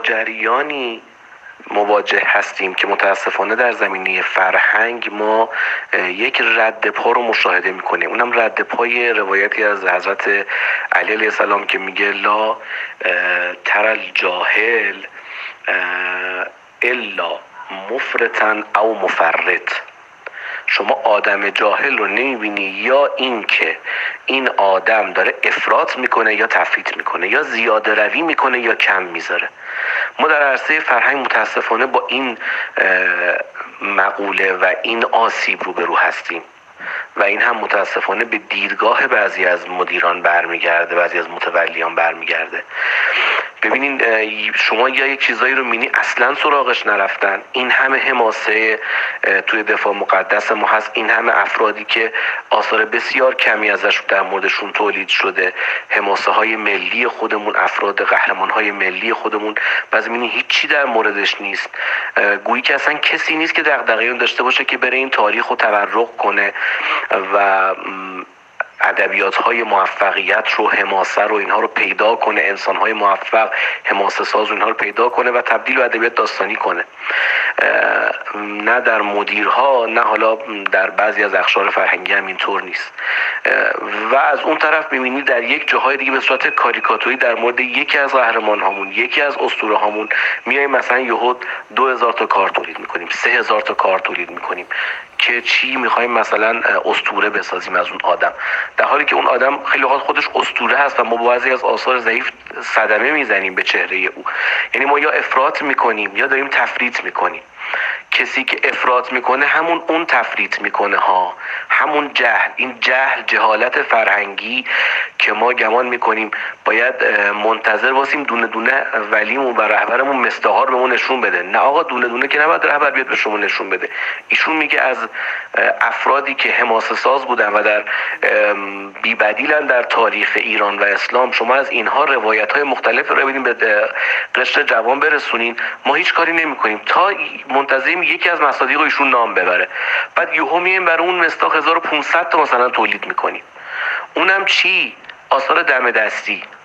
جریانی مواجه هستیم که متاسفانه در زمینه فرهنگ ما یک رد پا رو مشاهده میکنیم. اونم رد پای روایتی از حضرت علی علیه السلام که میگه لا تر الجاهل الا مفرطا او مفرط. شما آدم جاهل رو نمیبینی یا این که این آدم داره افراط میکنه یا تفریط میکنه، یا زیاده روی میکنه یا کم میذاره. ما در عرصه فرهنگ متاسفانه با این مقوله و این آسیب روبرو هستیم و این هم متاسفانه به دیدگاه بعضی از مدیران برمیگرده، بعضی از متولیان برمیگرده. ببینین شما یا یک چیزایی رو می‌بینی اصلا سراغش نرفتن، این همه حماسه توی دفاع مقدس ما هست، این همه افرادی که آثار بسیار کمی ازش در موردشون تولید شده، حماسه های ملی خودمون، افراد قهرمان های ملی خودمون، بعضی می‌بینی هیچی در موردش نیست، گویی که اصلا کسی نیست که دغدغه اون داشته باشه که بره این تاریخ رو تورق کنه و ادبیات‌های موفقیت رو، حماسه رو، اینها رو پیدا کنه، انسان‌های موفق، حماسه ساز رو، اینها رو پیدا کنه و تبدیل به ادبیات داستانی کنه. نه در مدیرها، نه حالا در بعضی از اقشار فرهنگی هم اینطور نیست. و از اون طرف می‌بینی در یک جاهای دیگه به صورت کاریکاتوری در مورد یکی از قهرمان‌هامون، یکی از اسطوره‌هامون میایم مثلا یهو 2000 تا کار تولید می‌کنیم، 3000 تا کار تولید می‌کنیم که چی می‌خوایم مثلا اسطوره بسازیم از اون آدم، در حالی که اون آدم خیلی وقت خودش اسطوره هست و ما بعضی از آثار ضعیف صدمه میزنیم به چهره او. یعنی ما یا افراط میکنیم یا داریم تفریط میکنیم. کسی که افراط میکنه همون اون تفریط میکنه ها، همون جهل، این جهالت فرهنگی که ما گمان میکنیم باید منتظر باشیم دونه دونه ولیمون و رهبرمون مستاها رو بهمون نشون بده. نه آقا، دونه دونه که نباید رهبر بیاد به شما نشون بده. ایشون میگه از افرادی که حماسه ساز بودن و در بی‌بدیلن در تاریخ ایران و اسلام، شما از اینها روایت‌های مختلف رو بدین به قشر جوان برسونین، ما هیچ کاری نمی‌کنیم تا منتظریم یکی از مصادیق رو ایشون نام ببره. بعد یهو میایم برای اون مستاق 1500 تا مثلا تولید می‌کنیم. اونم چی؟ آثار دم دستی.